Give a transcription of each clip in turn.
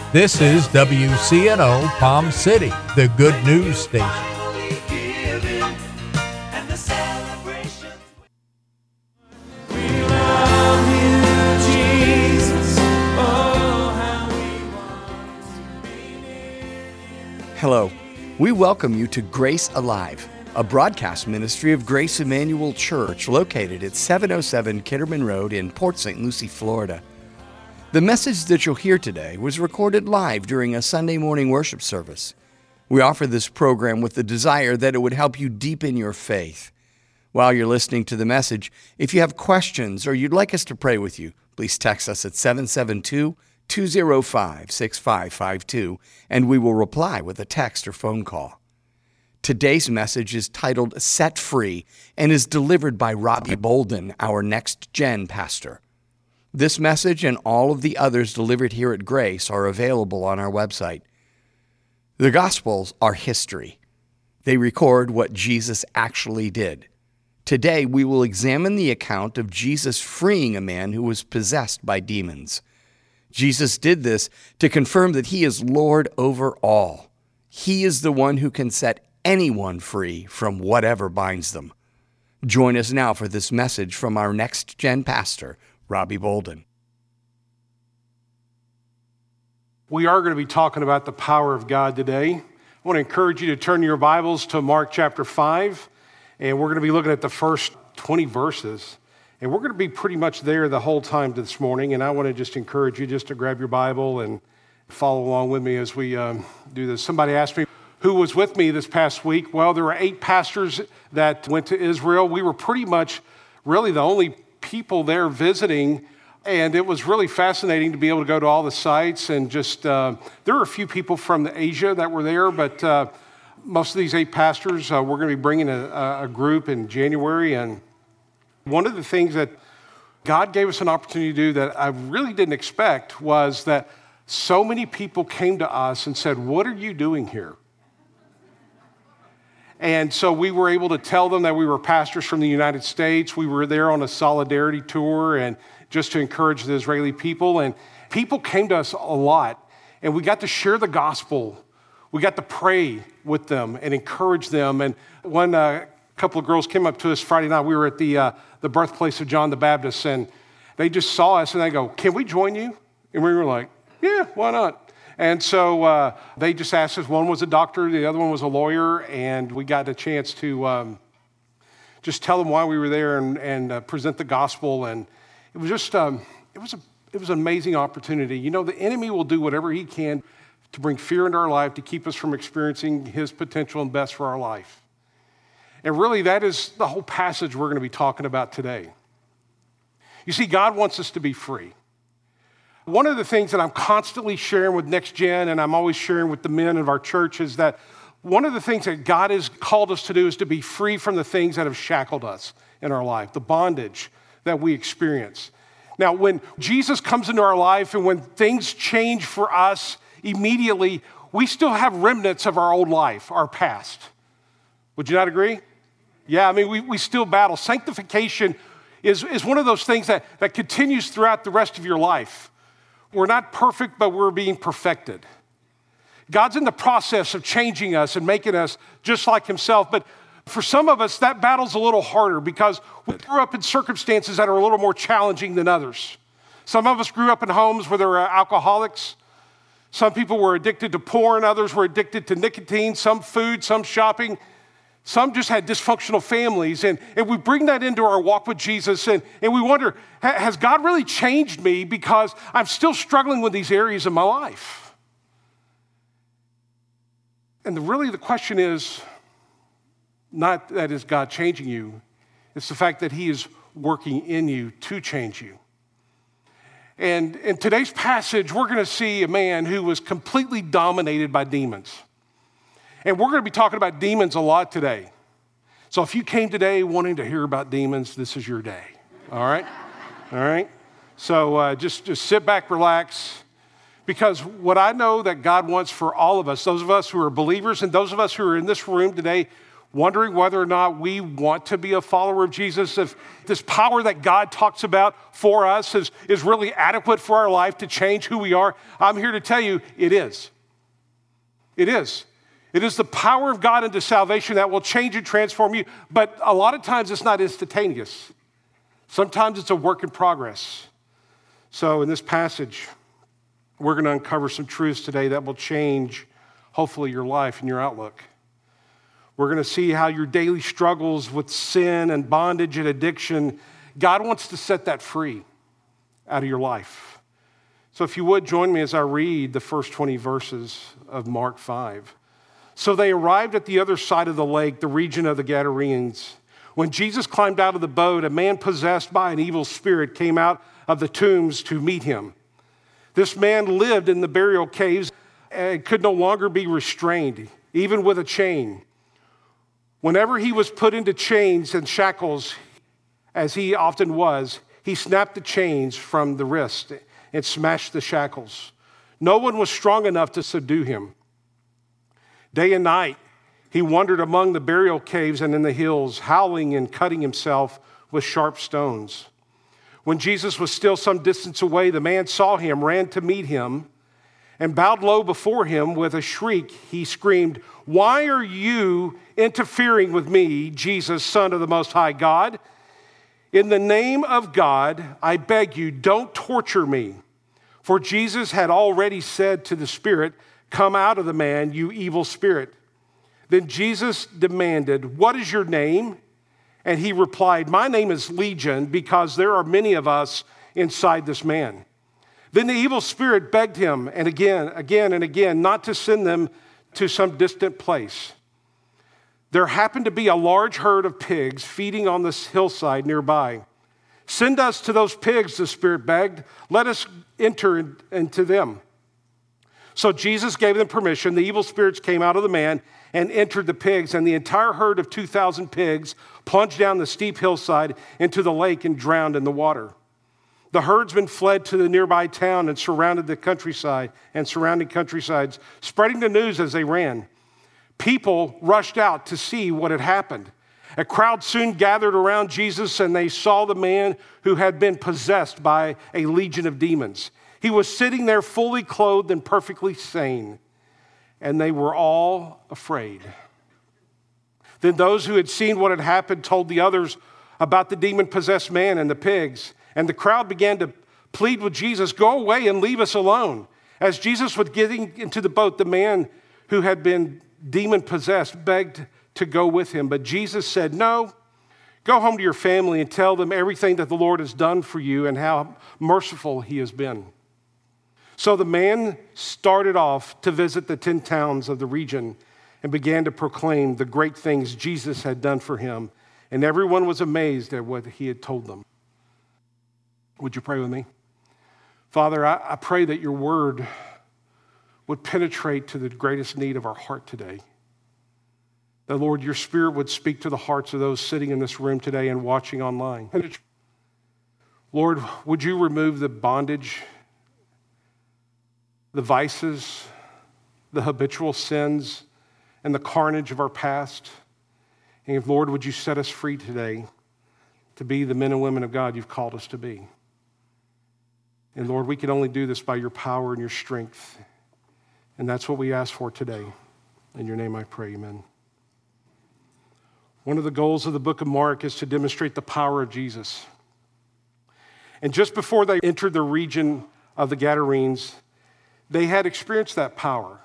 This is WCNO Palm City, the good news station. Hello. We welcome you to Grace Alive, a broadcast ministry of Grace Emmanuel Church located at 707 Kitterman Road in Port St. Lucie, Florida. The message that you'll hear today was recorded live during a Sunday morning worship service. We offer this program with the desire that it would help you deepen your faith. While you're listening to the message, if you have questions or you'd like us to pray with you, please text us at 772-205-6552, and we will reply with a text or phone call. Today's message is titled Set Free and is delivered by Robbie Bolden, our Next Gen pastor. This message and all of the others delivered here at Grace are available on our website. The Gospels are history. They record what Jesus actually did. Today, we will examine the account of Jesus freeing a man who was possessed by demons. Jesus did this to confirm that he is Lord over all. He is the one who can set anyone free from whatever binds them. Join us now for this message from our Next Gen pastor, Robbie Bolden. We are going to be talking about the power of God today. I want to encourage you to turn your Bibles to Mark chapter 5, and we're going to be looking at the first 20 verses. And we're going to be pretty much there the whole time this morning, and I want to just encourage you just to grab your Bible and follow along with me as we do this. Somebody asked me who was with me this past week. Well, there were 8 pastors that went to Israel. We were pretty much really the only people there visiting, and it was really fascinating to be able to go to all the sites and just, there were a few people from Asia that were there, but most of these 8 pastors, we're going to be bringing a group in January, and one of the things that God gave us an opportunity to do that I really didn't expect was that so many people came to us and said, "What are you doing here?" And so we were able to tell them that we were pastors from the United States. We were there on a solidarity tour and just to encourage the Israeli people. And people came to us a lot. And we got to share the gospel. We got to pray with them and encourage them. And one couple of girls came up to us Friday night. We were at the birthplace of John the Baptist. And they just saw us and they go, "Can we join you?" And we were like, "Yeah, why not?" And so they just asked us. One was a doctor, the other one was a lawyer, and we got a chance to just tell them why we were there and present the gospel. And it was just it was an amazing opportunity. You know, the enemy will do whatever he can to bring fear into our life to keep us from experiencing his potential and best for our life. And really, that is the whole passage we're going to be talking about today. You see, God wants us to be free. One of the things that I'm constantly sharing with Next Gen, and I'm always sharing with the men of our church, is that one of the things that God has called us to do is to be free from the things that have shackled us in our life, the bondage that we experience. Now, when Jesus comes into our life and when things change for us immediately, we still have remnants of our old life, our past. Would you not agree? Yeah, I mean, we still battle. Sanctification is one of those things that continues throughout the rest of your life. We're not perfect, but we're being perfected. God's in the process of changing us and making us just like himself. But for some of us, that battle's a little harder because we grew up in circumstances that are a little more challenging than others. Some of us grew up in homes where there were alcoholics. Some people were addicted to porn. Others were addicted to nicotine, some food, some shopping. Some just had dysfunctional families, and we bring that into our walk with Jesus, and we wonder, has God really changed me because I'm still struggling with these areas of my life? And really the question is not that is God changing you, it's the fact that he is working in you to change you. And in today's passage, we're going to see a man who was completely dominated by demons. And we're going to be talking about demons a lot today. So if you came today wanting to hear about demons, this is your day. All right? All right? So just sit back, relax. Because what I know that God wants for all of us, those of us who are believers and those of us who are in this room today, wondering whether or not we want to be a follower of Jesus, if this power that God talks about for us is really adequate for our life to change who we are, I'm here to tell you it is. It is. It is the power of God into salvation that will change and transform you, but a lot of times it's not instantaneous. Sometimes it's a work in progress. So in this passage, we're going to uncover some truths today that will change, hopefully, your life and your outlook. We're going to see how your daily struggles with sin and bondage and addiction, God wants to set that free out of your life. So if you would, join me as I read the first 20 verses of Mark 5. So they arrived at the other side of the lake, the region of the Gadarenes. When Jesus climbed out of the boat, a man possessed by an evil spirit came out of the tombs to meet him. This man lived in the burial caves and could no longer be restrained, even with a chain. Whenever he was put into chains and shackles, as he often was, he snapped the chains from the wrist and smashed the shackles. No one was strong enough to subdue him. Day and night, he wandered among the burial caves and in the hills, howling and cutting himself with sharp stones. When Jesus was still some distance away, the man saw him, ran to meet him, and bowed low before him. With a shriek, he screamed, "Why are you interfering with me, Jesus, Son of the Most High God? In the name of God, I beg you, don't torture me." For Jesus had already said to the spirit, "Come out of the man, you evil spirit." Then Jesus demanded, "What is your name?" And he replied, "My name is Legion, because there are many of us inside this man." Then the evil spirit begged him, and again and again, not to send them to some distant place. There happened to be a large herd of pigs feeding on this hillside nearby. "Send us to those pigs," the spirit begged. "Let us enter into them." So Jesus gave them permission. The evil spirits came out of the man and entered the pigs, and the entire herd of 2,000 pigs plunged down the steep hillside into the lake and drowned in the water. The herdsmen fled to the nearby town and surrounded the countryside and surrounding countrysides, spreading the news as they ran. People rushed out to see what had happened. A crowd soon gathered around Jesus, and they saw the man who had been possessed by a legion of demons. He was sitting there fully clothed and perfectly sane, and they were all afraid. Then those who had seen what had happened told the others about the demon-possessed man and the pigs. And the crowd began to plead with Jesus, "Go away and leave us alone." As Jesus was getting into the boat, the man who had been demon-possessed begged to go with him. But Jesus said, "No, go home to your family and tell them everything that the Lord has done for you and how merciful he has been." So the man started off to visit the 10 towns of the region and began to proclaim the great things Jesus had done for him. And everyone was amazed at what he had told them. Would you pray with me? Father, I pray that your word would penetrate to the greatest need of our heart today. That, Lord, your spirit would speak to the hearts of those sitting in this room today and watching online. Lord, would you remove the bondage, the vices, the habitual sins, and the carnage of our past? And Lord, would you set us free today to be the men and women of God you've called us to be? And Lord, we can only do this by your power and your strength. And that's what we ask for today. In your name I pray, amen. One of the goals of the book of Mark is to demonstrate the power of Jesus. And just before they entered the region of the Gadarenes, they had experienced that power.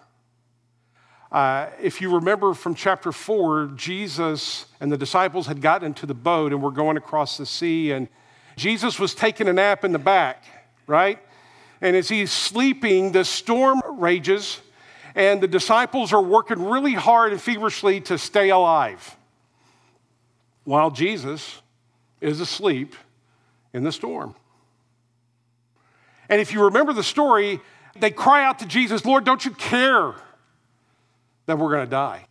If you remember from chapter 4, Jesus and the disciples had gotten into the boat and were going across the sea, and Jesus was taking a nap in the back, right? And as he's sleeping, the storm rages, and the disciples are working really hard and feverishly to stay alive, while Jesus is asleep in the storm. And if you remember the story, they cry out to Jesus, "Lord, don't you care that we're going to die?"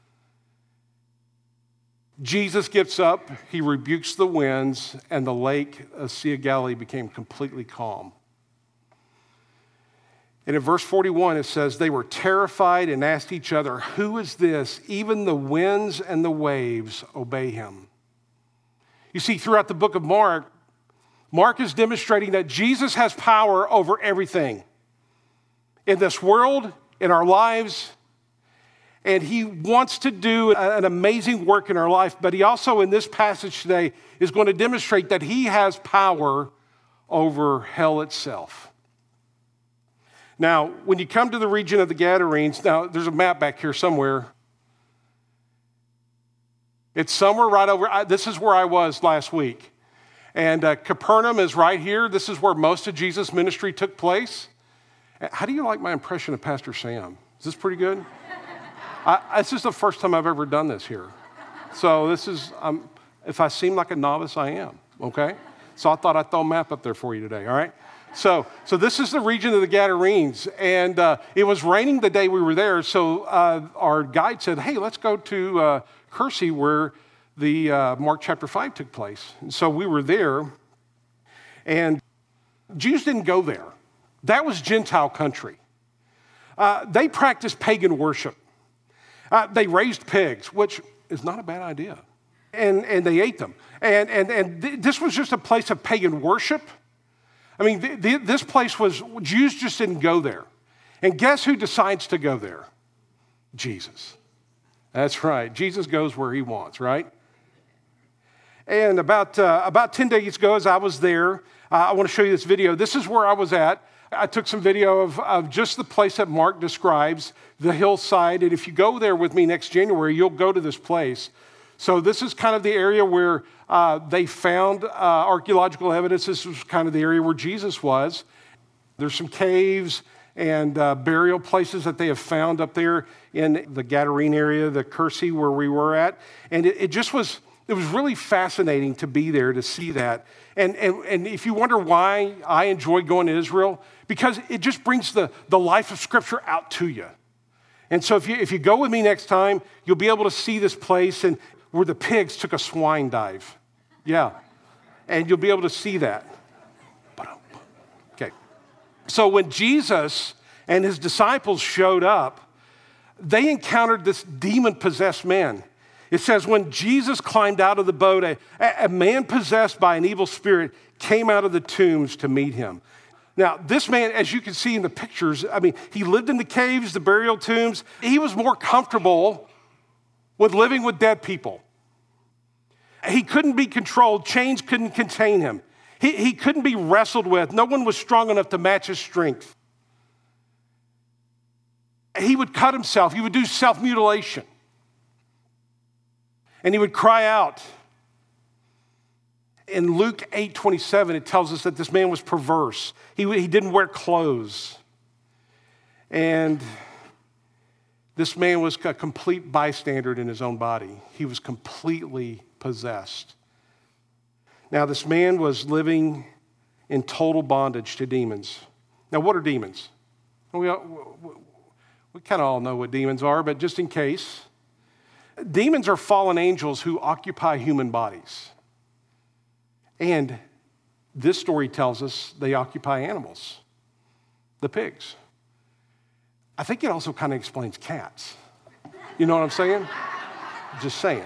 Jesus gets up, he rebukes the winds, and the lake of Sea of Galilee became completely calm. And in verse 41, it says, they were terrified and asked each other, who is this? Even the winds and the waves obey him. You see, throughout the book of Mark, Mark is demonstrating that Jesus has power over everything in this world, in our lives, and he wants to do an amazing work in our life, but he also, in this passage today, is going to demonstrate that he has power over hell itself. Now, when you come to the region of the Gadarenes, now there's a map back here somewhere. It's somewhere right over, this is where I was last week. And Capernaum is right here. This is where most of Jesus' ministry took place. How do you like my impression of Pastor Sam? Is this pretty good? This is the first time I've ever done this here. So this is, if I seem like a novice, I am, okay? So I thought I'd throw a map up there for you today, all right? So this is the region of the Gadarenes, and it was raining the day we were there, so our guide said, hey, let's go to Cursi, where the Mark chapter 5 took place. And so we were there, and Jews didn't go there. That was Gentile country. They practiced pagan worship. They raised pigs, which is not a bad idea, and they ate them. And this was just a place of pagan worship. I mean, this place was, Jews just didn't go there. And guess who decides to go there? Jesus. That's right. Jesus goes where he wants, right? And about 10 days ago, as I was there, I want to show you this video. This is where I was at. I took some video of just the place that Mark describes, the hillside. And if you go there with me next January, you'll go to this place. So this is kind of the area where they found archaeological evidence. This was kind of the area where Jesus was. There's some caves and burial places that they have found up there in the Gadarene area, the Cursi where we were at. And it was really fascinating to be there to see that. And if you wonder why I enjoy going to Israel, because it just brings the life of Scripture out to you. And so if you go with me next time, you'll be able to see this place and where the pigs took a swine dive. Yeah. And you'll be able to see that. Okay. So when Jesus and his disciples showed up, they encountered this demon-possessed man. It says when Jesus climbed out of the boat, a man possessed by an evil spirit came out of the tombs to meet him. Now, this man, as you can see in the pictures, I mean, he lived in the caves, the burial tombs. He was more comfortable with living with dead people. He couldn't be controlled. Chains couldn't contain him. He couldn't be wrestled with. No one was strong enough to match his strength. He would cut himself. He would do self-mutilation. And he would cry out. In Luke 8:27, it tells us that this man was perverse. He didn't wear clothes. And this man was a complete bystander in his own body. He was completely possessed. Now, this man was living in total bondage to demons. Now, what are demons? We kind of all know what demons are, but just in case, demons are fallen angels who occupy human bodies. And this story tells us they occupy animals, the pigs. I think it also kind of explains cats. You know what I'm saying? Just saying.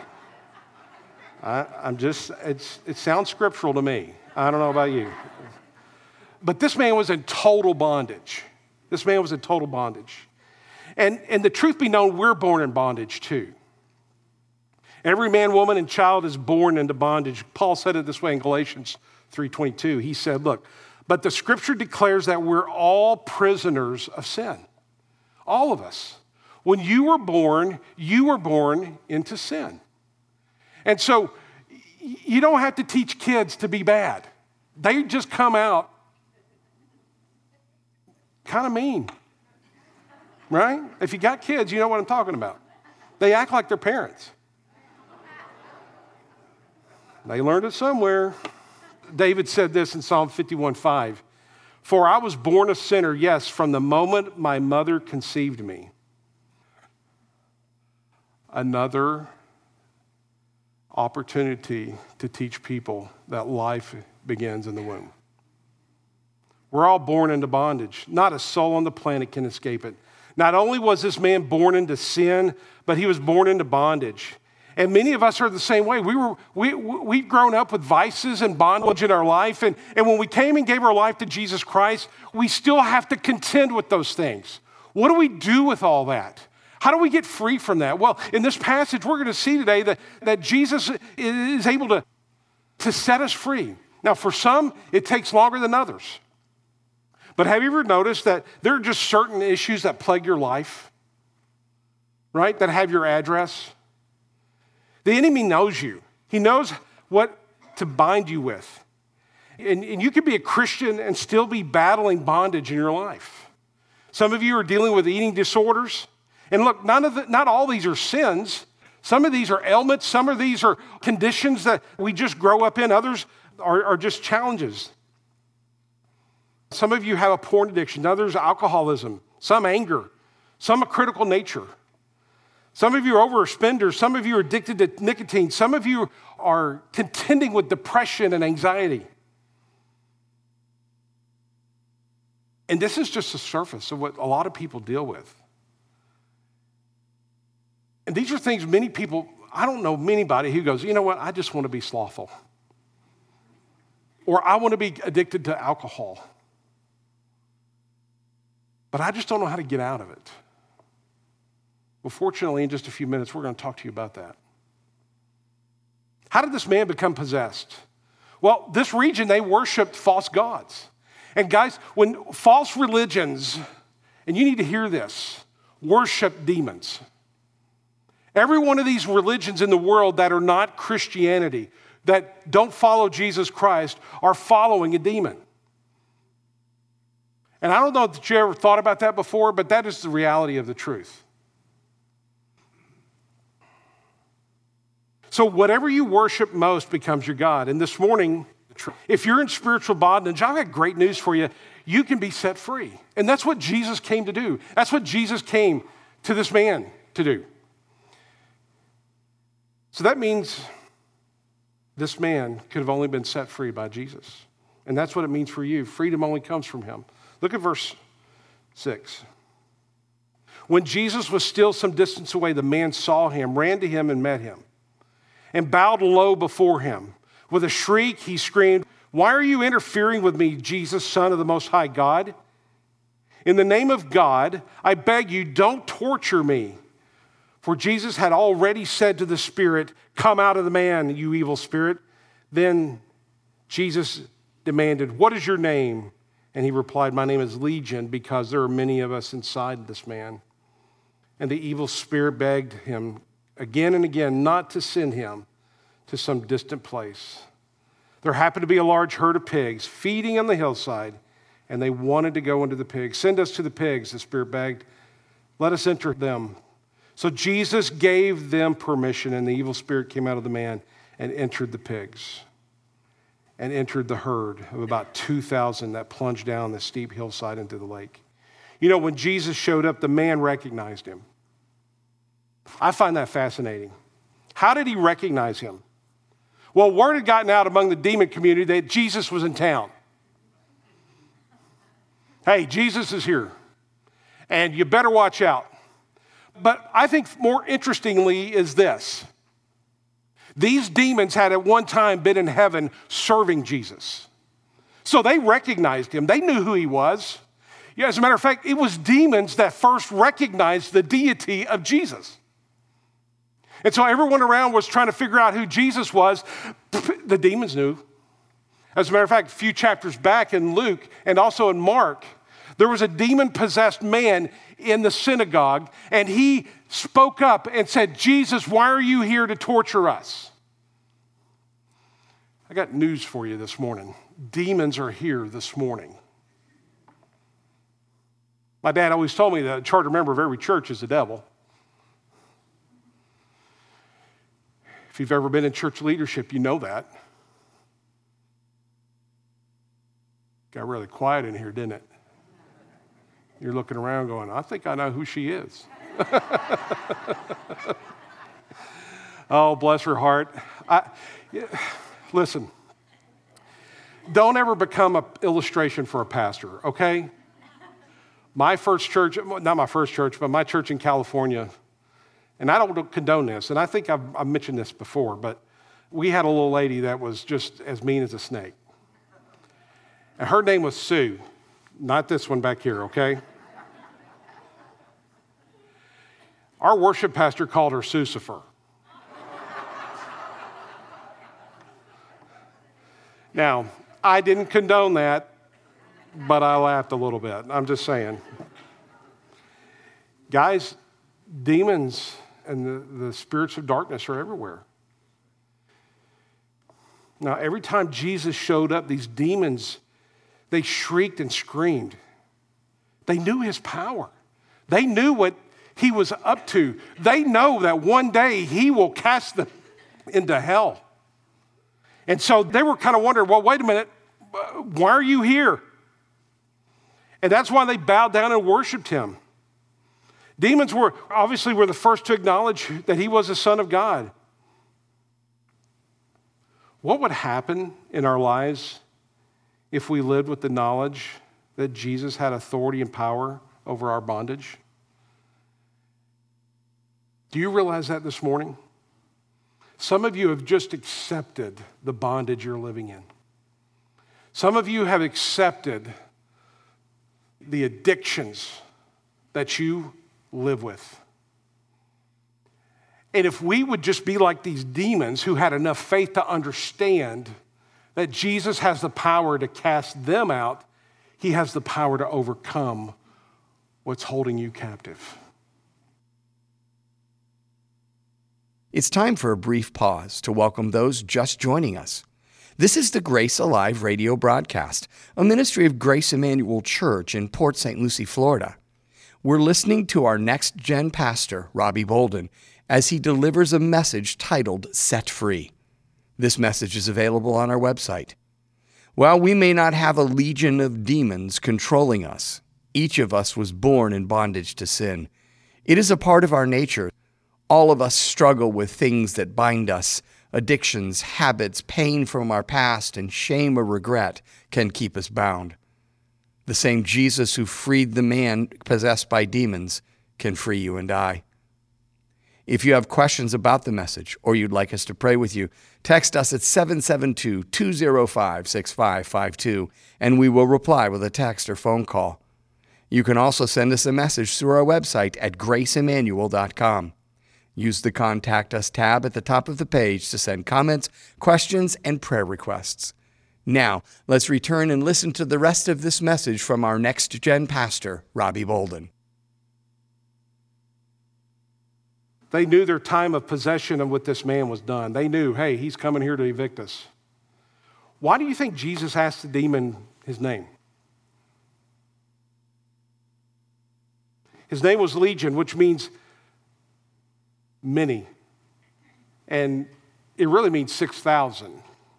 It sounds scriptural to me. I don't know about you. But this man was in total bondage. This man was in total bondage. And the truth be known, we're born in bondage too. Every man, woman, and child is born into bondage. Paul said it this way in Galatians 3:22. He said, look, but the scripture declares that we're all prisoners of sin. All of us. When you were born into sin. And so you don't have to teach kids to be bad. They just come out kind of mean. Right? If you got kids, you know what I'm talking about. They act like their parents. They learned it somewhere. David said this in Psalm 51:5. For I was born a sinner, yes, from the moment my mother conceived me. Another opportunity to teach people that life begins in the womb. We're all born into bondage. Not a soul on the planet can escape it. Not only was this man born into sin, but he was born into bondage. And many of us are the same way. We've grown up with vices and bondage in our life. And when we came and gave our life to Jesus Christ, we still have to contend with those things. What do we do with all that? How do we get free from that? Well, in this passage, we're going to see today that Jesus is able to set us free. Now, for some, it takes longer than others. But have you ever noticed that there are just certain issues that plague your life, right, that have your address? The enemy knows you. He knows what to bind you with. And you can be a Christian and still be battling bondage in your life. Some of you are dealing with eating disorders. And look, not all these are sins. Some of these are ailments. Some of these are conditions that we just grow up in. Others are just challenges. Some of you have a porn addiction. Others, alcoholism. Some anger. Some a critical nature. Some of you are overspenders. Some of you are addicted to nicotine. Some of you are contending with depression and anxiety. And this is just the surface of what a lot of people deal with. And these are things many people, I don't know anybody who goes, you know what, I just want to be slothful. Or I want to be addicted to alcohol. But I just don't know how to get out of it. Well, fortunately, in just a few minutes, we're going to talk to you about that. How did this man become possessed? Well, this region, they worshiped false gods. And guys, when false religions, and you need to hear this, worship demons. Every one of these religions in the world that are not Christianity, that don't follow Jesus Christ, are following a demon. And I don't know if you ever thought about that before, but that is the reality of the truth. So whatever you worship most becomes your God. And this morning, if you're in spiritual bondage, I've got great news for you. You can be set free. And that's what Jesus came to do. That's what Jesus came to this man to do. So that means this man could have only been set free by Jesus. And that's what it means for you. Freedom only comes from him. Look at verse 6. When Jesus was still some distance away, the man saw him, ran to him, and met him, and bowed low before him. With a shriek, he screamed, "Why are you interfering with me, Jesus, Son of the Most High God? In the name of God, I beg you, don't torture me." For Jesus had already said to the spirit, "Come out of the man, you evil spirit." Then Jesus demanded, "What is your name?" And he replied, "My name is Legion, because there are many of us inside this man." And the evil spirit begged him again and again not to send him to some distant place. There happened to be a large herd of pigs feeding on the hillside, and they wanted to go into the pigs. "Send us to the pigs," the spirit begged. "Let us enter them." So Jesus gave them permission, and the evil spirit came out of the man and entered the pigs, and entered the herd of about 2,000 that plunged down the steep hillside into the lake. You know, when Jesus showed up, the man recognized him. I find that fascinating. How did he recognize him? Well, word had gotten out among the demon community that Jesus was in town. Hey, Jesus is here, and you better watch out. But I think more interestingly is this. These demons had at one time been in heaven serving Jesus. So they recognized him. They knew who he was. Yeah, as a matter of fact, it was demons that first recognized the deity of Jesus. And so everyone around was trying to figure out who Jesus was. The demons knew. As a matter of fact, a few chapters back in Luke and also in Mark, there was a demon-possessed man in the synagogue, and he spoke up and said, "Jesus, why are you here to torture us?" I got news for you this morning. Demons are here this morning. My dad always told me that a charter member of every church is the devil. If you've ever been in church leadership, you know that. Got really quiet in here, didn't it? You're looking around going, "I think I know who she is." Oh, bless her heart. Listen, Don't ever become an illustration for a pastor, okay? My first church, not my first church, but my church in California, and I don't condone this, and I think I've mentioned this before, but we had a little lady that was just as mean as a snake. And her name was Sue, not this one back here, okay? Our worship pastor called her Sucifer. Now, I didn't condone that, but I laughed a little bit. I'm just saying. Guys, demons and the spirits of darkness are everywhere. Now, every time Jesus showed up, these demons, they shrieked and screamed. They knew his power. They knew what he was up to. They know that one day he will cast them into hell. And so they were kind of wondering, well, wait a minute, why are you here? And that's why they bowed down and worshiped him. Demons were the first to acknowledge that he was the Son of God. What would happen in our lives if we lived with the knowledge that Jesus had authority and power over our bondage? Do you realize that this morning? Some of you have just accepted the bondage you're living in. Some of you have accepted the addictions that you live with. And if we would just be like these demons who had enough faith to understand that Jesus has the power to cast them out, he has the power to overcome what's holding you captive. It's time for a brief pause to welcome those just joining us. This is the Grace Alive radio broadcast, a ministry of Grace Emmanuel Church in Port St. Lucie, Florida. We're listening to our next gen pastor, Robbie Bolden, as he delivers a message titled Set Free. This message is available on our website. While we may not have a legion of demons controlling us, each of us was born in bondage to sin. It is a part of our nature. All of us struggle with things that bind us. Addictions, habits, pain from our past, and shame or regret can keep us bound. The same Jesus who freed the man possessed by demons can free you and I. If you have questions about the message or you'd like us to pray with you, text us at 772-205-6552, and we will reply with a text or phone call. You can also send us a message through our website at graceemmanuel.com. Use the Contact Us tab at the top of the page to send comments, questions, and prayer requests. Now, let's return and listen to the rest of this message from our next-gen pastor, Robbie Bolden. They knew their time of possession of what this man was done. They knew, hey, he's coming here to evict us. Why do you think Jesus asked the demon his name? His name was Legion, which means many. And it really means 6,000.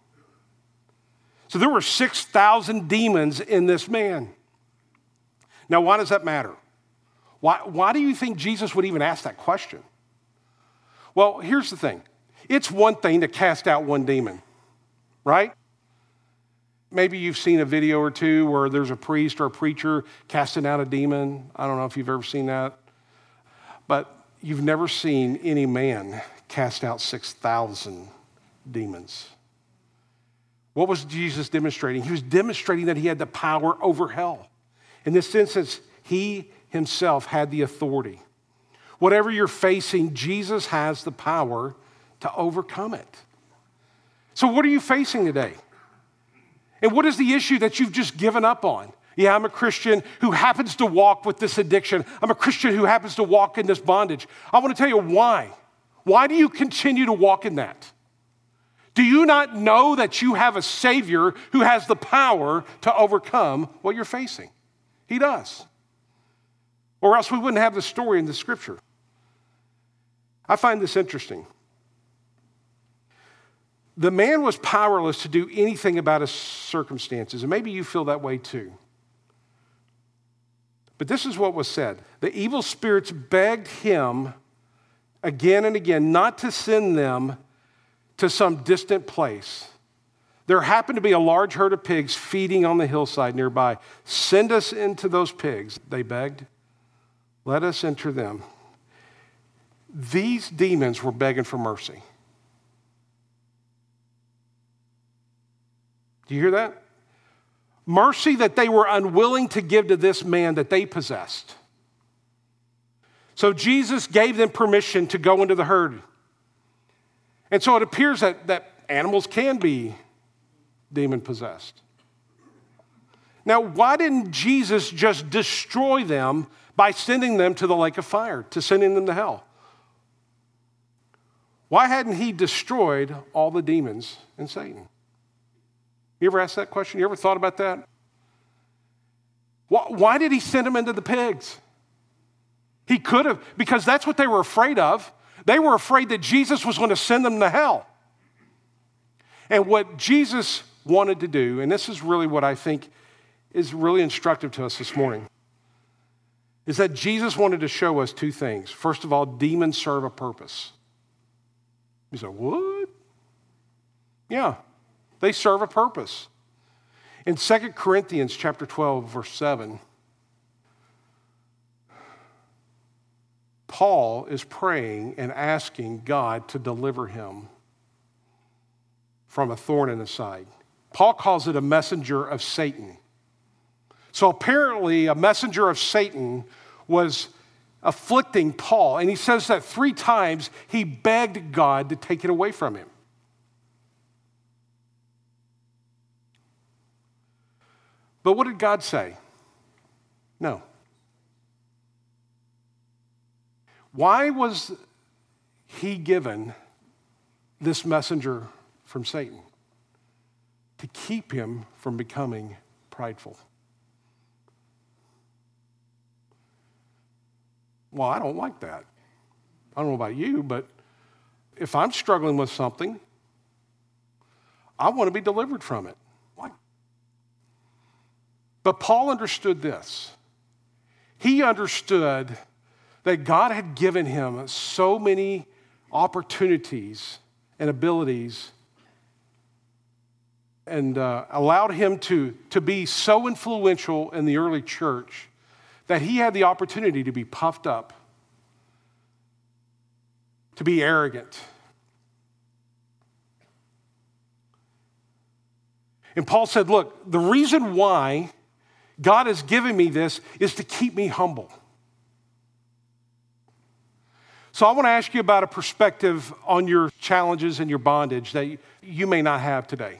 So there were 6,000 demons in this man. Now, why does that matter? Why do you think Jesus would even ask that question? Well, here's the thing. It's one thing to cast out one demon, right? Maybe you've seen a video or two where there's a priest or a preacher casting out a demon. I don't know if you've ever seen that. But you've never seen any man cast out 6,000 demons. What was Jesus demonstrating? He was demonstrating that he had the power over hell. In this instance, he himself had the authority. Whatever you're facing, Jesus has the power to overcome it. So what are you facing today? And what is the issue that you've just given up on? Yeah, I'm a Christian who happens to walk with this addiction. I'm a Christian who happens to walk in this bondage. I want to tell you why. Why do you continue to walk in that? Do you not know that you have a Savior who has the power to overcome what you're facing? He does. Or else we wouldn't have the story in the scripture. I find this interesting. The man was powerless to do anything about his circumstances, and maybe you feel that way too. But this is what was said. The evil spirits begged him again and again not to send them to some distant place. There happened to be a large herd of pigs feeding on the hillside nearby. Send us into those pigs, they begged. Let us enter them. These demons were begging for mercy. Do you hear that? Mercy that they were unwilling to give to this man that they possessed. So Jesus gave them permission to go into the herd. And so it appears that animals can be demon-possessed. Now, why didn't Jesus just destroy them by sending them to the lake of fire, to sending them to hell? Why hadn't he destroyed all the demons and Satan? You ever asked that question? You ever thought about that? Why did he send them into the pigs? He could have, because that's what they were afraid of. They were afraid that Jesus was going to send them to hell. And what Jesus wanted to do, and this is really what I think is really instructive to us this morning, is that Jesus wanted to show us two things. First of all, demons serve a purpose. You say, what? Yeah, they serve a purpose. In 2 Corinthians chapter 12, verse 7, Paul is praying and asking God to deliver him from a thorn in the side. Paul calls it a messenger of Satan. So apparently a messenger of Satan was afflicting Paul, and he says that 3 times he begged God to take it away from him. But what did God say? No. Why was he given this messenger from Satan? To keep him from becoming prideful. Well, I don't like that. I don't know about you, but if I'm struggling with something, I want to be delivered from it. But Paul understood this. He understood that God had given him so many opportunities and abilities and allowed him to be so influential in the early church that he had the opportunity to be puffed up, to be arrogant. And Paul said, look, the reason why God has given me this is to keep me humble. So I want to ask you about a perspective on your challenges and your bondage that you may not have today.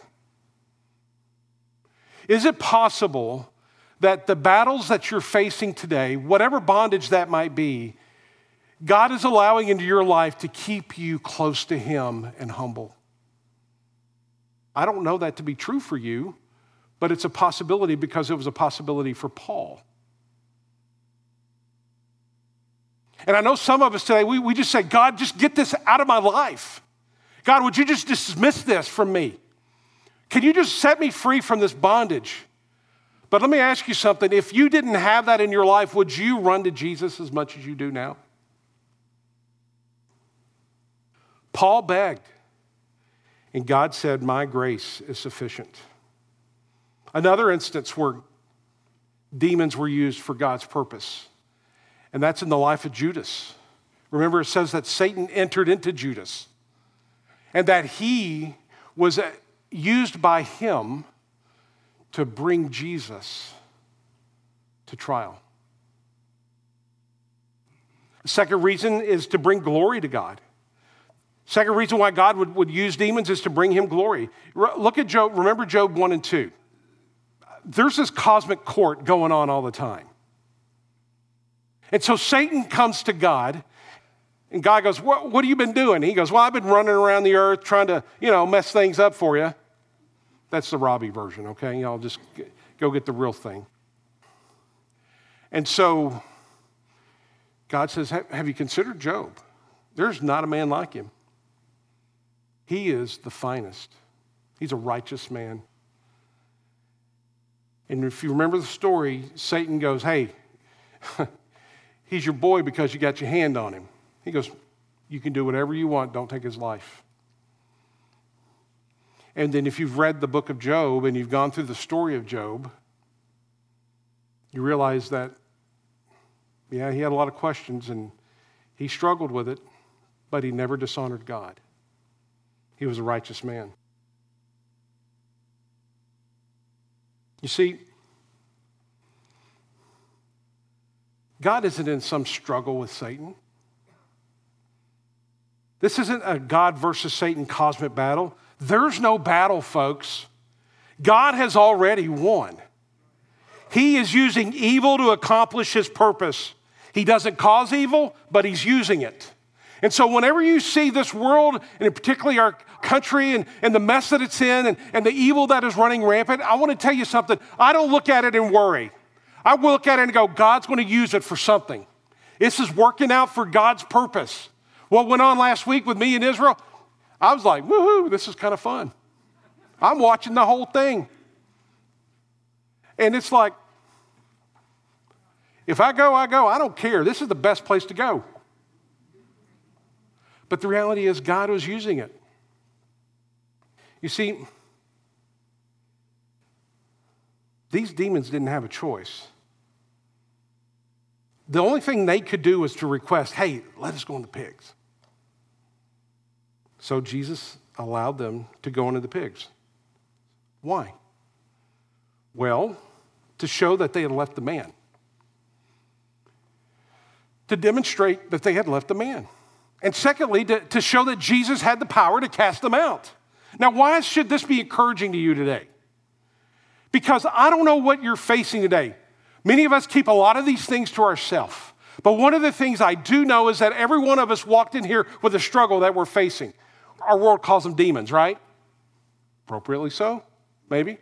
Is it possible that the battles that you're facing today, whatever bondage that might be, God is allowing into your life to keep you close to Him and humble? I don't know that to be true for you, but it's a possibility because it was a possibility for Paul. And I know some of us today, we just say, God, just get this out of my life. God, would you just dismiss this from me? Can you just set me free from this bondage? But let me ask you something. If you didn't have that in your life, would you run to Jesus as much as you do now? Paul begged, and God said, my grace is sufficient. Another instance where demons were used for God's purpose, and that's in the life of Judas. Remember, it says that Satan entered into Judas, and that he was used by him to bring Jesus to trial. The second reason is to bring glory to God. Second reason why God would use demons is to bring him glory. Look at Job. Remember Job 1 and 2. There's this cosmic court going on all the time. And so Satan comes to God, and God goes, what have you been doing? He goes, well, I've been running around the earth trying to, mess things up for you. That's the Robbie version, okay? Y'all just go get the real thing. And so God says, have you considered Job? There's not a man like him. He is the finest. He's a righteous man. And if you remember the story, Satan goes, hey, he's your boy because you got your hand on him. He goes, you can do whatever you want. Don't take his life. And then if you've read the book of Job and you've gone through the story of Job, you realize that, yeah, he had a lot of questions and he struggled with it, but he never dishonored God. He was a righteous man. You see, God isn't in some struggle with Satan. This isn't a God versus Satan cosmic battle. There's no battle, folks. God has already won. He is using evil to accomplish his purpose. He doesn't cause evil, but he's using it. And so whenever you see this world, and particularly our country and the mess that it's in and the evil that is running rampant, I want to tell you something. I don't look at it and worry. I look at it and go, God's going to use it for something. This is working out for God's purpose. What went on last week with me in Israel, I was like, woohoo, this is kind of fun. I'm watching the whole thing. And it's like, if I go, I go. I don't care. This is the best place to go. But the reality is God was using it. You see, these demons didn't have a choice. The only thing they could do was to request, hey, let us go in the pigs. So Jesus allowed them to go into the pigs. Why? Well, to show that they had left the man. To demonstrate that they had left the man. And secondly, to show that Jesus had the power to cast them out. Now, why should this be encouraging to you today? Because I don't know what you're facing today. Many of us keep a lot of these things to ourselves. But one of the things I do know is that every one of us walked in here with a struggle that we're facing. Our world calls them demons, right? Appropriately so, maybe.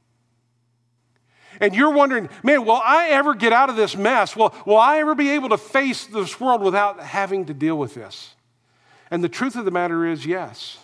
And you're wondering, man, will I ever get out of this mess? Will I ever be able to face this world without having to deal with this? And the truth of the matter is, yes.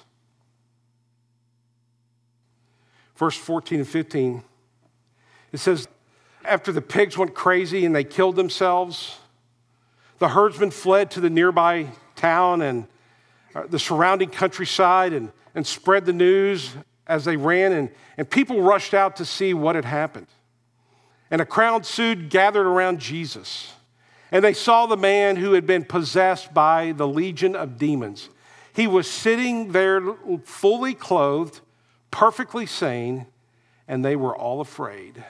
Verse 14 and 15, it says, after the pigs went crazy and they killed themselves, the herdsmen fled to the nearby town and the surrounding countryside and spread the news as they ran, and people rushed out to see what had happened. And a crowd soon gathered around Jesus. And they saw the man who had been possessed by the legion of demons. He was sitting there fully clothed, perfectly sane, and they were all afraid.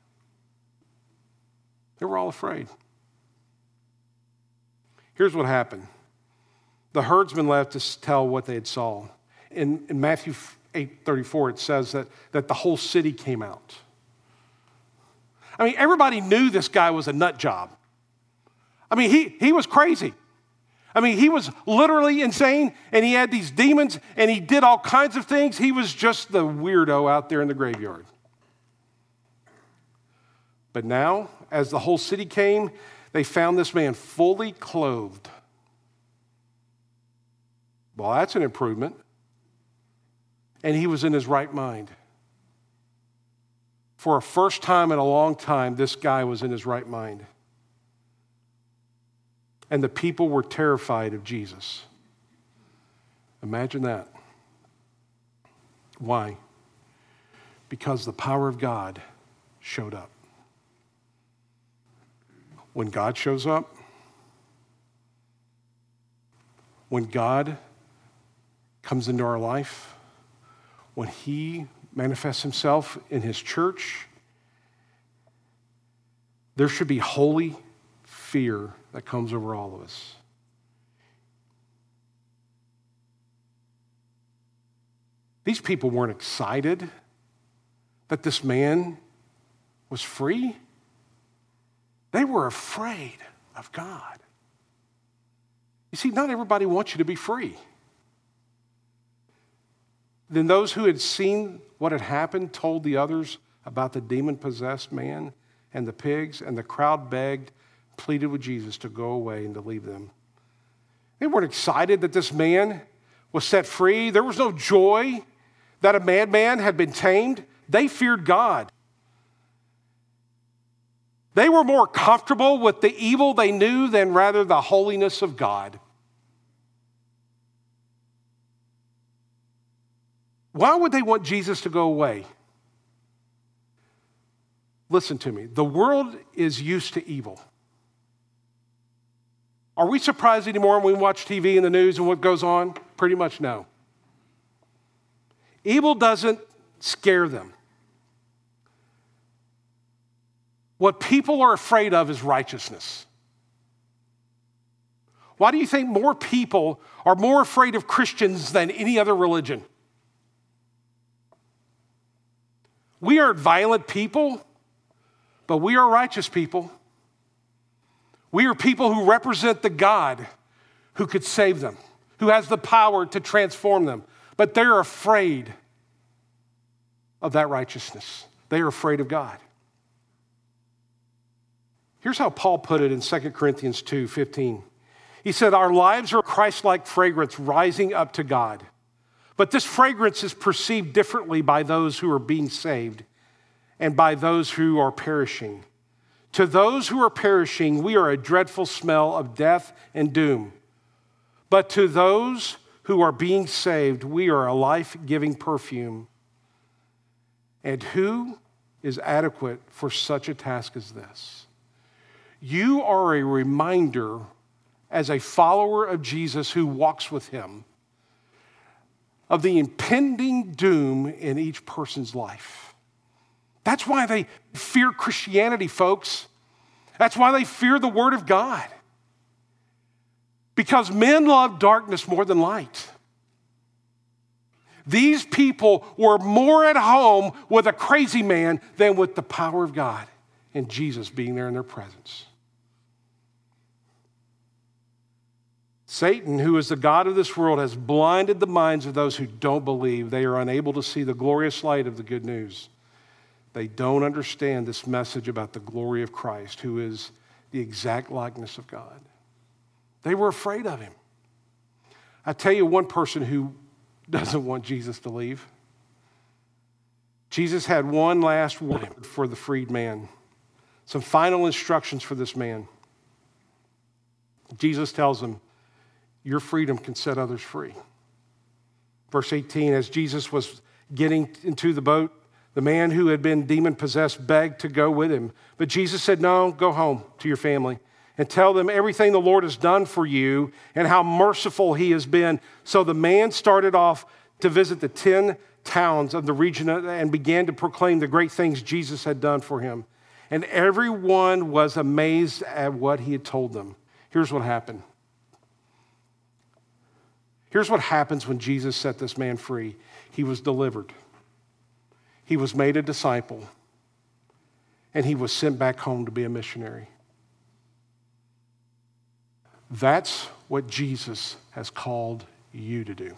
They were all afraid. Here's what happened. The herdsmen left to tell what they had saw. In Matthew 8:34, it says that the whole city came out. I mean, everybody knew this guy was a nut job. I mean, he was crazy. I mean, he was literally insane, and he had these demons, and he did all kinds of things. He was just the weirdo out there in the graveyard. But now, as the whole city came, they found this man fully clothed. Well, that's an improvement. And he was in his right mind. For a first time in a long time, this guy was in his right mind. And the people were terrified of Jesus. Imagine that. Why? Because the power of God showed up. When God shows up, when God comes into our life, when he manifests himself in his church, there should be holy fear that comes over all of us. These people weren't excited that this man was free. They were afraid of God. You see, not everybody wants you to be free. Then those who had seen what had happened told the others about the demon-possessed man and the pigs, and the crowd begged, pleaded with Jesus to go away and to leave them. They weren't excited that this man was set free. There was no joy that a madman had been tamed. They feared God. They were more comfortable with the evil they knew than rather the holiness of God. Why would they want Jesus to go away? Listen to me. The world is used to evil. Are we surprised anymore when we watch TV and the news and what goes on? Pretty much no. Evil doesn't scare them. What people are afraid of is righteousness. Why do you think more people are more afraid of Christians than any other religion? We aren't violent people, but we are righteous people. We are people who represent the God who could save them, who has the power to transform them. But they're afraid of that righteousness. They are afraid of God. Here's how Paul put it in 2 Corinthians 2:15. He said, our lives are a Christ-like fragrance rising up to God. But this fragrance is perceived differently by those who are being saved and by those who are perishing. To those who are perishing, we are a dreadful smell of death and doom. But to those who are being saved, we are a life-giving perfume. And who is adequate for such a task as this? You are a reminder as a follower of Jesus who walks with him of the impending doom in each person's life. That's why they fear Christianity, folks. That's why they fear the Word of God. Because men love darkness more than light. These people were more at home with a crazy man than with the power of God and Jesus being there in their presence. Satan, who is the god of this world, has blinded the minds of those who don't believe. They are unable to see the glorious light of the good news. They don't understand this message about the glory of Christ, who is the exact likeness of God. They were afraid of him. I tell you one person who doesn't want Jesus to leave. Jesus had one last word for the freed man, some final instructions for this man. Jesus tells him, your freedom can set others free. Verse 18, as Jesus was getting into the boat, the man who had been demon-possessed begged to go with him. But Jesus said, no, go home to your family and tell them everything the Lord has done for you and how merciful he has been. So the man started off to visit the 10 towns of the region and began to proclaim the great things Jesus had done for him. And everyone was amazed at what he had told them. Here's what happened. Here's what happens when Jesus set this man free. He was delivered. He was made a disciple. And he was sent back home to be a missionary. That's what Jesus has called you to do.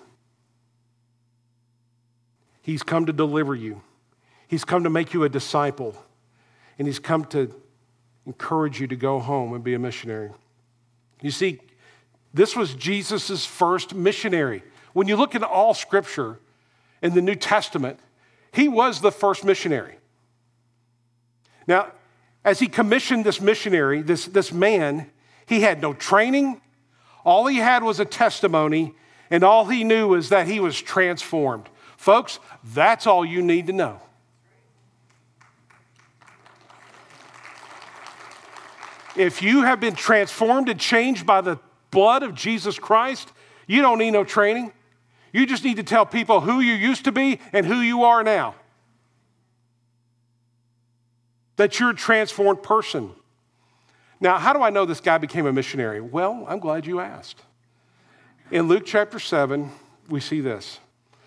He's come to deliver you. He's come to make you a disciple. And he's come to encourage you to go home and be a missionary. You see, this was Jesus' first missionary. When you look at all Scripture in the New Testament, he was the first missionary. Now, as he commissioned this missionary, this man, he had no training. All he had was a testimony, and all he knew was that he was transformed. Folks, that's all you need to know. If you have been transformed and changed by the blood of Jesus Christ, you don't need no training. You just need to tell people who you used to be and who you are now. That you're a transformed person. Now, how do I know this guy became a missionary? Well, I'm glad you asked. In Luke chapter 7, we see this.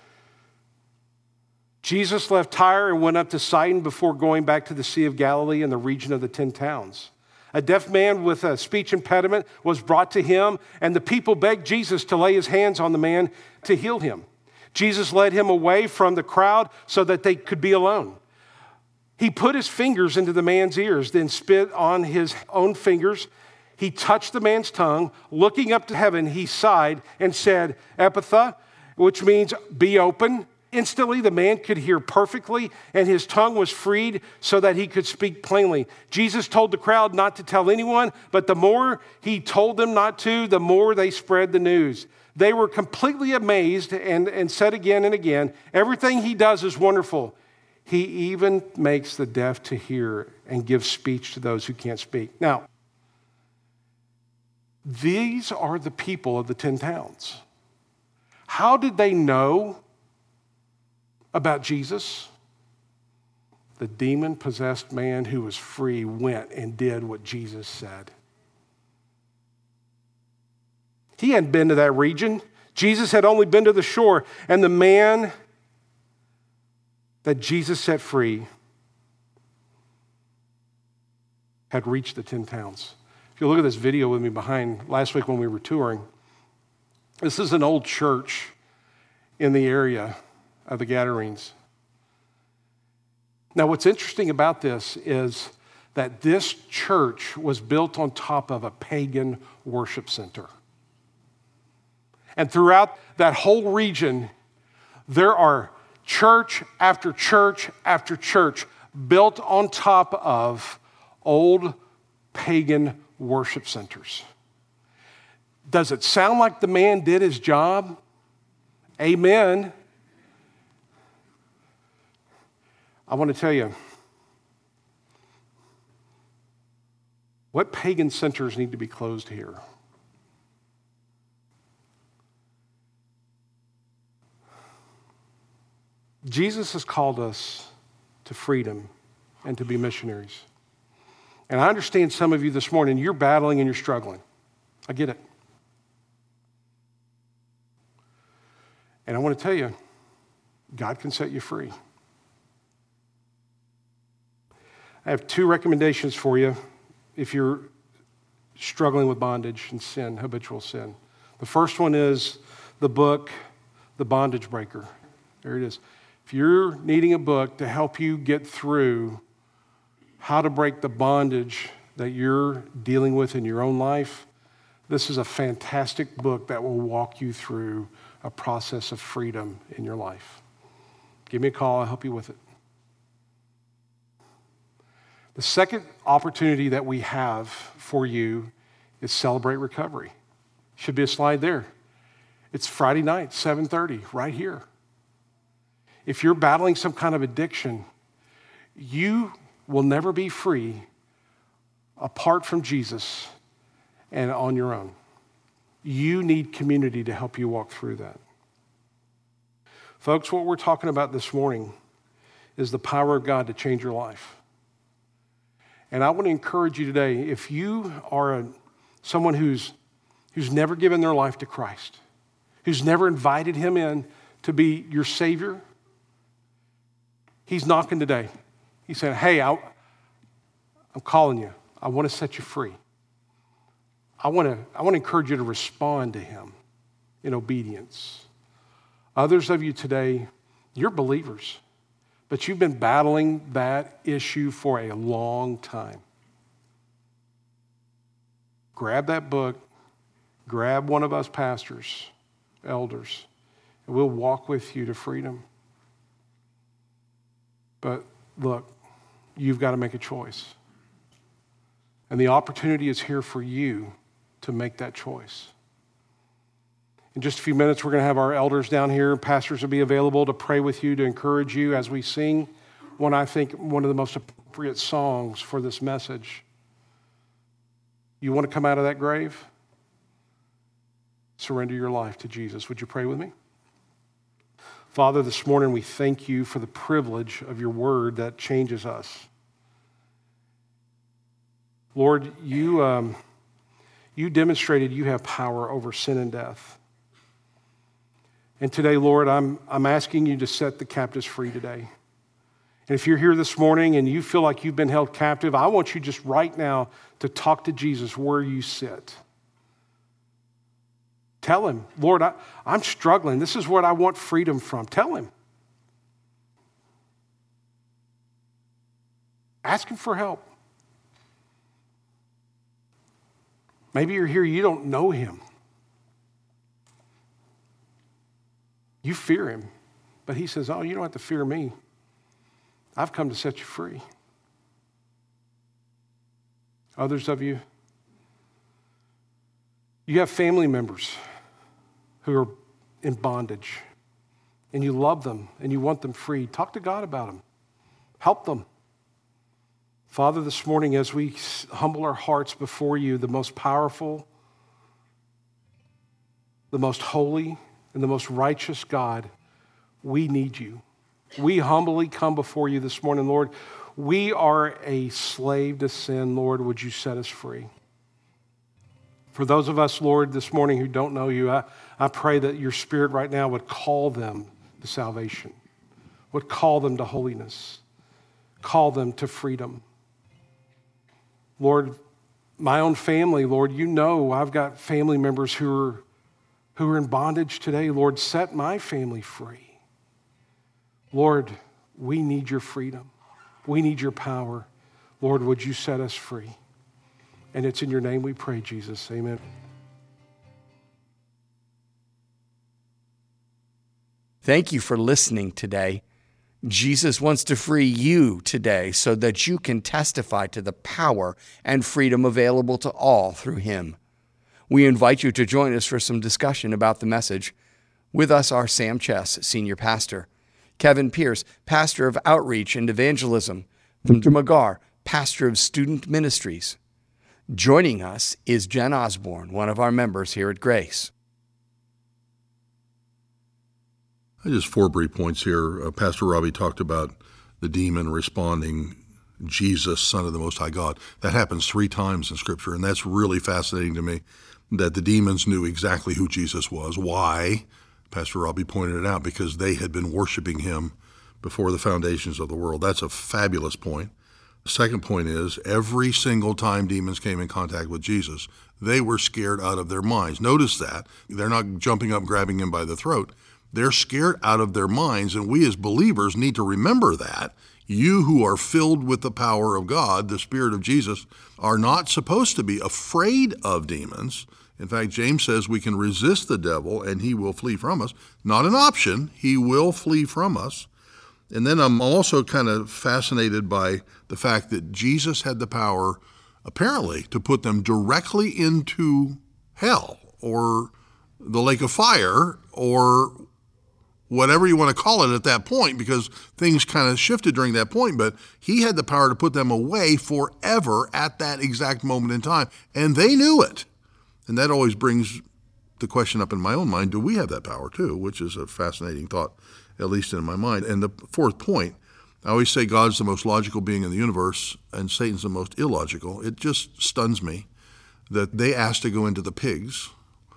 Jesus left Tyre and went up to Sidon before going back to the Sea of Galilee in the region of the 10 towns. A deaf man with a speech impediment was brought to him, and the people begged Jesus to lay his hands on the man to heal him. Jesus led him away from the crowd so that they could be alone. He put his fingers into the man's ears, then spit on his own fingers. He touched the man's tongue. Looking up to heaven, he sighed and said, Ephphatha, which means be open. Instantly, the man could hear perfectly, and his tongue was freed so that he could speak plainly. Jesus told the crowd not to tell anyone, but the more he told them not to, the more they spread the news. They were completely amazed and said again and again, everything he does is wonderful. He even makes the deaf to hear and gives speech to those who can't speak. Now, these are the people of the 10 towns. How did they know about Jesus? The demon-possessed man who was free went and did what Jesus said. He hadn't been to that region. Jesus had only been to the shore, and the man that Jesus set free had reached the 10 towns. If you look at this video with me behind last week when we were touring, this is an old church in the area of the Gadarenes. Now, what's interesting about this is that this church was built on top of a pagan worship center. And throughout that whole region, there are church after church after church built on top of old pagan worship centers. Does it sound like the man did his job? Amen. I want to tell you, what pagan centers need to be closed here? Jesus has called us to freedom and to be missionaries. And I understand some of you this morning, you're battling and you're struggling. I get it. And I want to tell you, God can set you free. I have 2 recommendations for you if you're struggling with bondage and sin, habitual sin. The first one is the book, The Bondage Breaker. There it is. If you're needing a book to help you get through how to break the bondage that you're dealing with in your own life, this is a fantastic book that will walk you through a process of freedom in your life. Give me a call, I'll help you with it. The second opportunity that we have for you is Celebrate Recovery. Should be a slide there. It's Friday night, 7:30, right here. If you're battling some kind of addiction, you will never be free apart from Jesus and on your own. You need community to help you walk through that. Folks, what we're talking about this morning is the power of God to change your life. And I want to encourage you today, if you are someone who's never given their life to Christ, who's never invited him in to be your Savior, he's knocking today. He said, hey, I'm calling you. I want to set you free. I want to encourage you to respond to him in obedience. Others of you today, you're believers, but you've been battling that issue for a long time. Grab that book, grab one of us pastors, elders, and we'll walk with you to freedom. But look, you've got to make a choice. And the opportunity is here for you to make that choice. In just a few minutes, we're going to have our elders down here. Pastors will be available to pray with you, to encourage you as we sing one of the most appropriate songs for this message. You want to come out of that grave? Surrender your life to Jesus. Would you pray with me? Father, this morning we thank you for the privilege of your word that changes us. Lord, you demonstrated you have power over sin and death. And today, Lord, I'm asking you to set the captives free today. And if you're here this morning and you feel like you've been held captive, I want you just right now to talk to Jesus where you sit. Tell him, Lord, I'm struggling. This is what I want freedom from. Tell him. Ask him for help. Maybe you're here, you don't know him. You fear him, but he says, oh, you don't have to fear me. I've come to set you free. Others of you, you have family members who are in bondage, and you love them and you want them free. Talk to God about them. Help them. Father, this morning as we humble our hearts before you, the most powerful, the most holy, and the most righteous God, we need you. We humbly come before you this morning, Lord. We are a slave to sin. Lord, would you set us free? For those of us, Lord, this morning who don't know you, I pray that your Spirit right now would call them to salvation, would call them to holiness, call them to freedom. Lord, my own family, Lord, you know I've got family members who are in bondage today. Lord, set my family free. Lord, we need your freedom. We need your power. Lord, would you set us free? And it's in your name we pray, Jesus. Amen. Thank you for listening today. Jesus wants to free you today so that you can testify to the power and freedom available to all through him. We invite you to join us for some discussion about the message. With us are Sam Chess, Senior Pastor, Kevin Pierce, Pastor of Outreach and Evangelism, Victor McGar, Pastor of Student Ministries. Joining us is Jen Osborne, one of our members here at Grace. Just 4 brief points here. Pastor Robbie talked about the demon responding, Jesus, Son of the Most High God. That happens 3 times in Scripture, and that's really fascinating to me, that the demons knew exactly who Jesus was. Why? Pastor Robbie pointed it out, because they had been worshiping him before the foundations of the world. That's a fabulous point. The second point is, every single time demons came in contact with Jesus, they were scared out of their minds. Notice that. They're not jumping up, grabbing him by the throat. They're scared out of their minds, and we as believers need to remember that. You who are filled with the power of God, the Spirit of Jesus, are not supposed to be afraid of demons. In fact, James says we can resist the devil and he will flee from us. Not an option, he will flee from us. And then I'm also kind of fascinated by the fact that Jesus had the power, apparently, to put them directly into hell or the lake of fire or whatever you want to call it at that point, because things kind of shifted during that point, but he had the power to put them away forever at that exact moment in time, and they knew it. And that always brings the question up in my own mind, do we have that power too? Which is a fascinating thought, at least in my mind. And the fourth point, I always say God's the most logical being in the universe and Satan's the most illogical. It just stuns me that they asked to go into the pigs,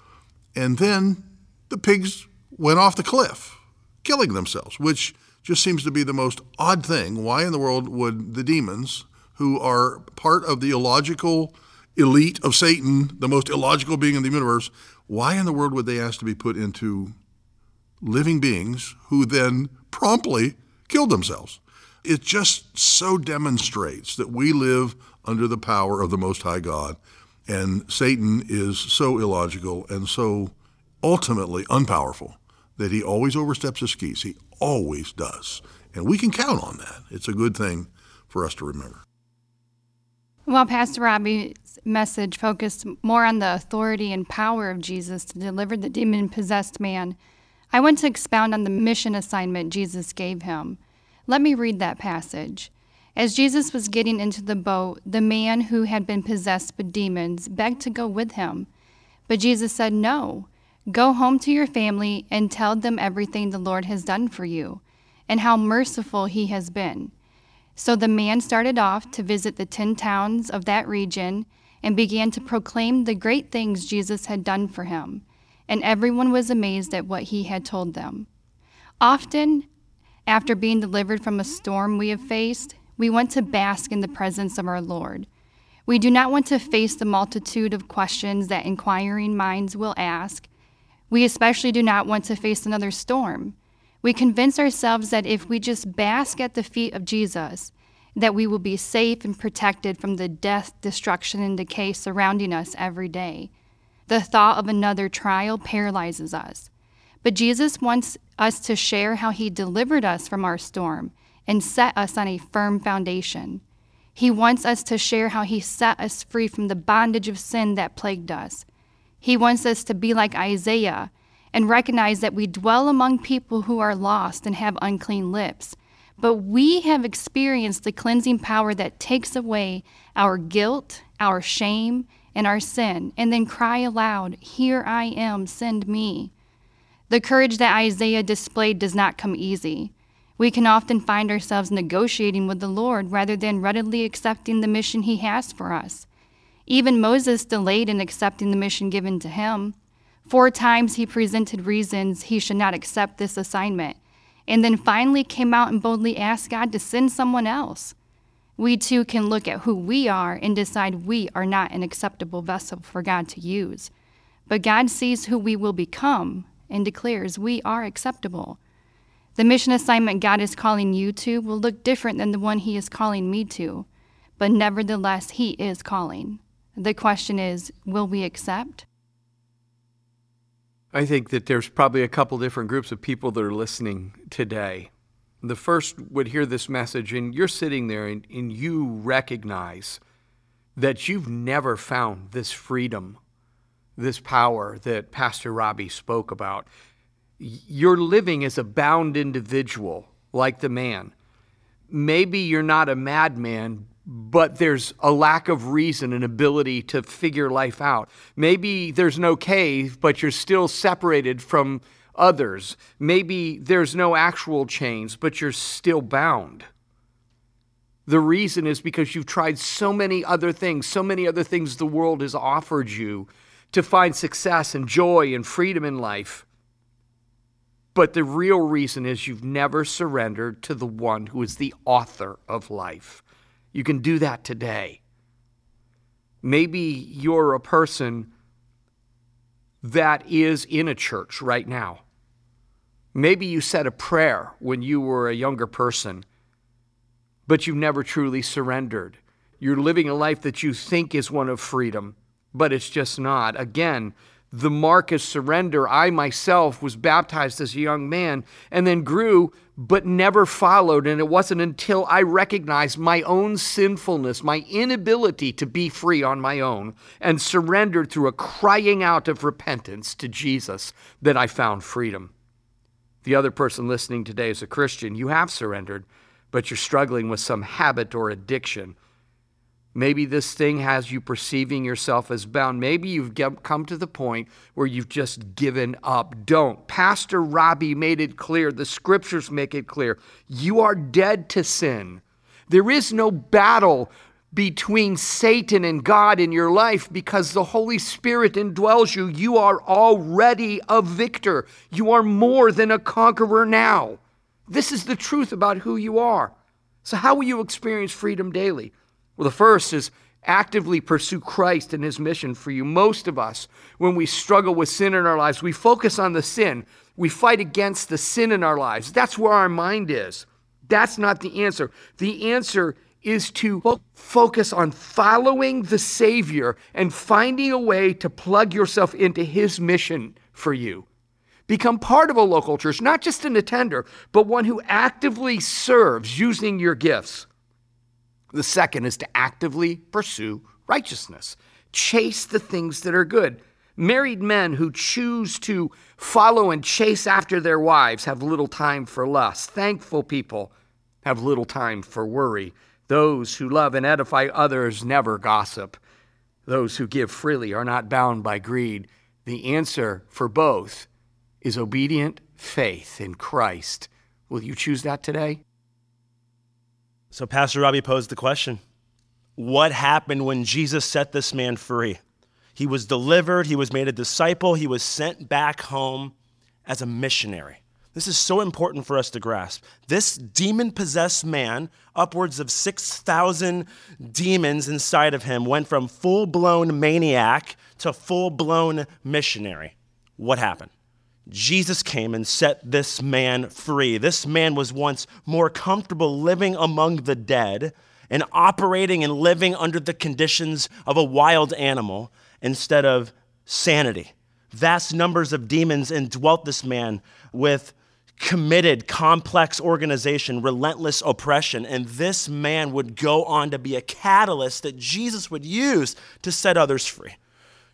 and then the pigs went off the cliff, killing themselves, which just seems to be the most odd thing. Why in the world would the demons, who are part of the illogical elite of Satan, the most illogical being in the universe, why in the world would they ask to be put into living beings who then promptly killed themselves? It just so demonstrates that we live under the power of the Most High God, and Satan is so illogical and so ultimately unpowerful that he always oversteps his skis. He always does. And we can count on that. It's a good thing for us to remember. Well, Pastor Robbie's message focused more on the authority and power of Jesus to deliver the demon-possessed man. I want to expound on the mission assignment Jesus gave him. Let me read that passage. As Jesus was getting into the boat, the man who had been possessed with demons begged to go with him. But Jesus said, "No, go home to your family and tell them everything the Lord has done for you and how merciful he has been." So the man started off to visit the 10 towns of that region and began to proclaim the great things Jesus had done for him, and everyone was amazed at what he had told them. Often, after being delivered from a storm we have faced, we want to bask in the presence of our Lord. We do not want to face the multitude of questions that inquiring minds will ask. We especially do not want to face another storm. We convince ourselves that if we just bask at the feet of Jesus, that we will be safe and protected from the death, destruction, and decay surrounding us every day. The thought of another trial paralyzes us. But Jesus wants us to share how he delivered us from our storm and set us on a firm foundation. He wants us to share how he set us free from the bondage of sin that plagued us. He wants us to be like Isaiah and recognize that we dwell among people who are lost and have unclean lips. But we have experienced the cleansing power that takes away our guilt, our shame, and our sin, and then cry aloud, "Here I am, send me." The courage that Isaiah displayed does not come easy. We can often find ourselves negotiating with the Lord rather than readily accepting the mission he has for us. Even Moses delayed in accepting the mission given to him. 4 times he presented reasons he should not accept this assignment, and then finally came out and boldly asked God to send someone else. We too can look at who we are and decide we are not an acceptable vessel for God to use. But God sees who we will become and declares we are acceptable. The mission assignment God is calling you to will look different than the one he is calling me to, but nevertheless, he is calling. The question is, will we accept? I think that there's probably a couple different groups of people that are listening today. The first would hear this message, and you're sitting there and you recognize that you've never found this freedom, this power that Pastor Robbie spoke about. You're living as a bound individual, like the man. Maybe you're not a madman, but there's a lack of reason and ability to figure life out. Maybe there's no cave, but you're still separated from others. Maybe there's no actual chains, but you're still bound. The reason is because you've tried so many other things the world has offered you to find success and joy and freedom in life. But the real reason is you've never surrendered to the one who is the author of life. You can do that today. Maybe you're a person that is in a church right now. Maybe you said a prayer when you were a younger person, but you've never truly surrendered. You're living a life that you think is one of freedom, but it's just not. Again, the mark is surrender. I myself was baptized as a young man and then grew, but never followed. And it wasn't until I recognized my own sinfulness, my inability to be free on my own, and surrendered through a crying out of repentance to Jesus that I found freedom. The other person listening today is a Christian. You have surrendered, but you're struggling with some habit or addiction. Maybe this thing has you perceiving yourself as bound. Maybe you've come to the point where you've just given up. Don't. Pastor Robbie made it clear. The scriptures make it clear. You are dead to sin. There is no battle between Satan and God in your life because the Holy Spirit indwells you. You are already a victor. You are more than a conqueror now. This is the truth about who you are. So how will you experience freedom daily? Well, the first is actively pursue Christ and his mission for you. Most of us, when we struggle with sin in our lives, we focus on the sin. We fight against the sin in our lives. That's where our mind is. That's not the answer. The answer is to focus on following the Savior and finding a way to plug yourself into his mission for you. Become part of a local church, not just an attender, but one who actively serves using your gifts. The second is to actively pursue righteousness. Chase the things that are good. Married men who choose to follow and chase after their wives have little time for lust. Thankful people have little time for worry. Those who love and edify others never gossip. Those who give freely are not bound by greed. The answer for both is obedient faith in Christ. Will you choose that today? So Pastor Robbie posed the question, what happened when Jesus set this man free? He was delivered, he was made a disciple, he was sent back home as a missionary. This is so important for us to grasp. This demon-possessed man, upwards of 6,000 demons inside of him, went from full-blown maniac to full-blown missionary. What happened? Jesus came and set this man free. This man was once more comfortable living among the dead and operating and living under the conditions of a wild animal instead of sanity. Vast numbers of demons indwelt this man with committed, complex organization, relentless oppression, and this man would go on to be a catalyst that Jesus would use to set others free.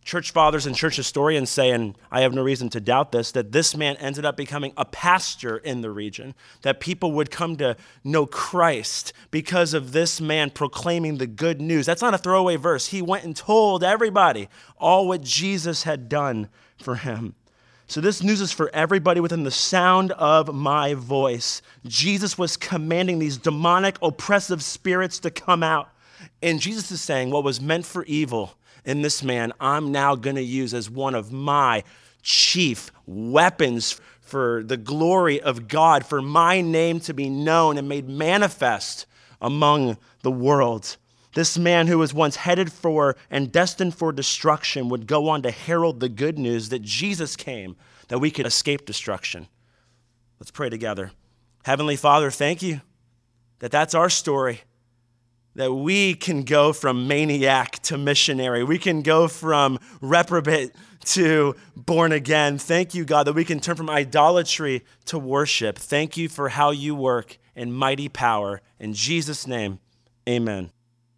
church fathers and church historians say, and I have no reason to doubt this, that this man ended up becoming a pastor in the region, that people would come to know Christ because of this man proclaiming the good news. That's not a throwaway verse. He went and told everybody all what Jesus had done for him. So this news is for everybody within the sound of my voice. Jesus was commanding these demonic, oppressive spirits to come out. And Jesus is saying what was meant for evil in this man, I'm now going to use as one of my chief weapons for the glory of God, for my name to be known and made manifest among the world. This man who was once headed for and destined for destruction would go on to herald the good news that Jesus came, that we could escape destruction. Let's pray together. Heavenly Father, thank you that that's our story, that we can go from maniac to missionary. We can go from reprobate to born again. Thank you, God, that we can turn from idolatry to worship. Thank you for how you work in mighty power. In Jesus' name, amen.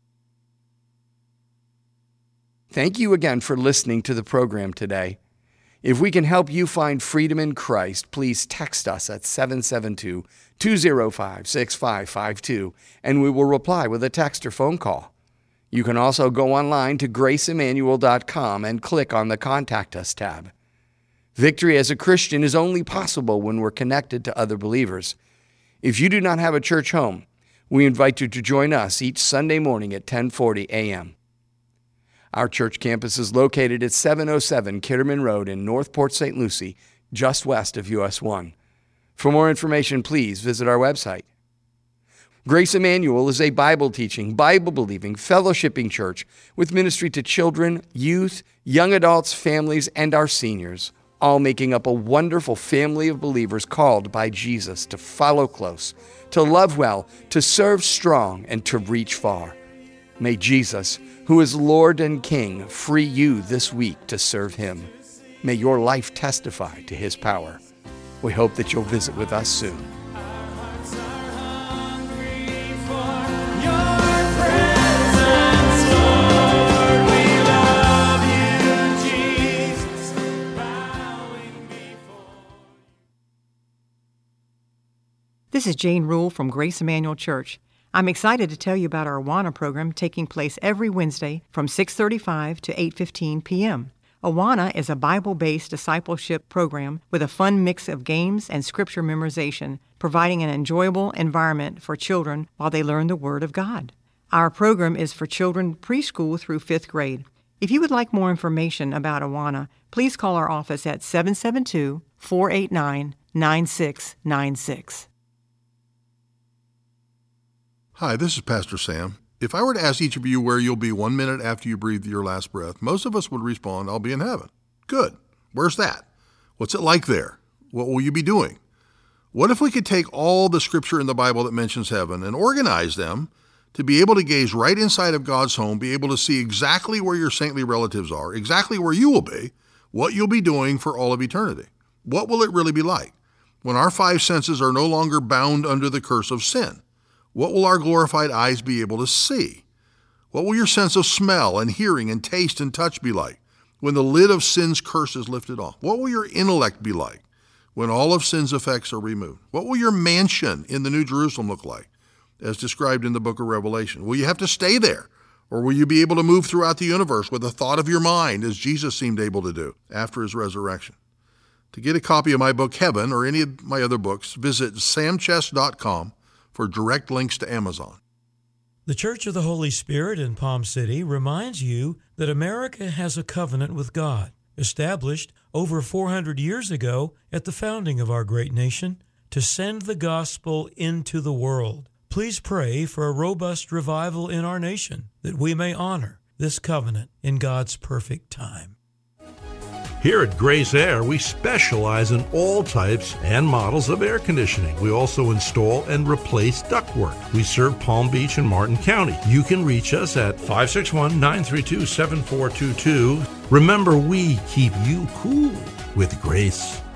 Thank you again for listening to the program today. If we can help you find freedom in Christ, please text us at 772-205-6552, and we will reply with a text or phone call. You can also go online to graceemmanuel.com and click on the Contact Us tab. Victory as a Christian is only possible when we're connected to other believers. If you do not have a church home, we invite you to join us each Sunday morning at 10:40 a.m. Our church campus is located at 707 Kitterman Road in North Port St. Lucie, just west of US 1. For more information, please visit our website. Grace Emmanuel is a Bible-teaching, Bible-believing, fellowshipping church with ministry to children, youth, young adults, families, and our seniors, all making up a wonderful family of believers called by Jesus to follow close, to love well, to serve strong, and to reach far. May Jesus, who is Lord and King, free you this week to serve him. May your life testify to his power. We hope that you'll visit with us soon. This is Jane Rule from Grace Emmanuel Church. I'm excited to tell you about our Awana program taking place every Wednesday from 6:35 to 8:15 p.m. Awana is a Bible-based discipleship program with a fun mix of games and scripture memorization, providing an enjoyable environment for children while they learn the Word of God. Our program is for children preschool through 5th grade. If you would like more information about Awana, please call our office at 772-489-9696. Hi, this is Pastor Sam. If I were to ask each of you where you'll be 1 minute after you breathe your last breath, most of us would respond, I'll be in heaven. Good. Where's that? What's it like there? What will you be doing? What if we could take all the scripture in the Bible that mentions heaven and organize them to be able to gaze right inside of God's home, be able to see exactly where your saintly relatives are, exactly where you will be, what you'll be doing for all of eternity? What will it really be like when our 5 senses are no longer bound under the curse of sin? What will our glorified eyes be able to see? What will your sense of smell and hearing and taste and touch be like when the lid of sin's curse is lifted off? What will your intellect be like when all of sin's effects are removed? What will your mansion in the New Jerusalem look like, as described in the book of Revelation? Will you have to stay there, or will you be able to move throughout the universe with a thought of your mind, as Jesus seemed able to do after his resurrection? To get a copy of my book, Heaven, or any of my other books, visit samchess.com for direct links to Amazon. The Church of the Holy Spirit in Palm City reminds you that America has a covenant with God, established over 400 years ago at the founding of our great nation, to send the gospel into the world. Please pray for a robust revival in our nation, that we may honor this covenant in God's perfect time. Here at Grace Air, we specialize in all types and models of air conditioning. We also install and replace ductwork. We serve Palm Beach and Martin County. You can reach us at 561-932-7422. Remember, we keep you cool with grace.